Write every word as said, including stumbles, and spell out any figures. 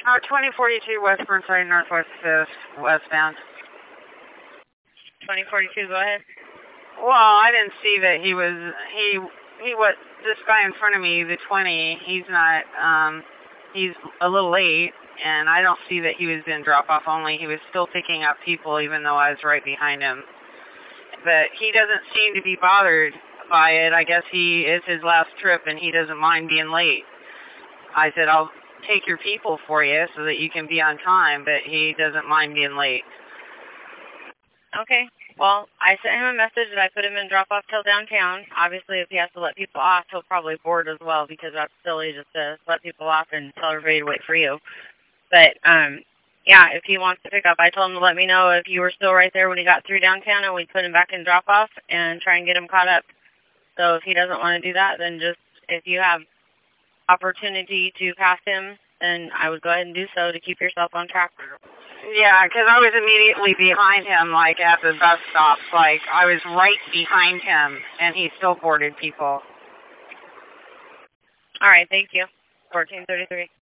Uh, twenty forty-two West Burnside, Northwest fifth, westbound. twenty forty-two, go ahead. Well, I didn't see that he was, he, he what, this guy in front of me, the twenty, he's not, um, he's a little late, and I don't see that he was in drop-off only. He was still picking up people, even though I was right behind him. But he doesn't seem to be bothered by it. I guess he is his last trip, and he doesn't mind being late. I said, I'll take your people for you so that you can be on time, but he doesn't mind being late. Okay. Well, I sent him a message that I put him in drop-off till downtown. Obviously, if he has to let people off, he'll probably board as well, because that's silly just to let people off and tell everybody to wait for you. But, um, yeah, if he wants to pick up, I told him to let me know if you were still right there when he got through downtown, and we'd put him back in drop-off and try and get him caught up. So if he doesn't want to do that, then just, if you have opportunity to pass him, then I would go ahead and do so to keep yourself on track. Yeah, because I was immediately behind him, like, at the bus stop. Like, I was right behind him, and he still boarded people. All right, thank you. fourteen thirty-three.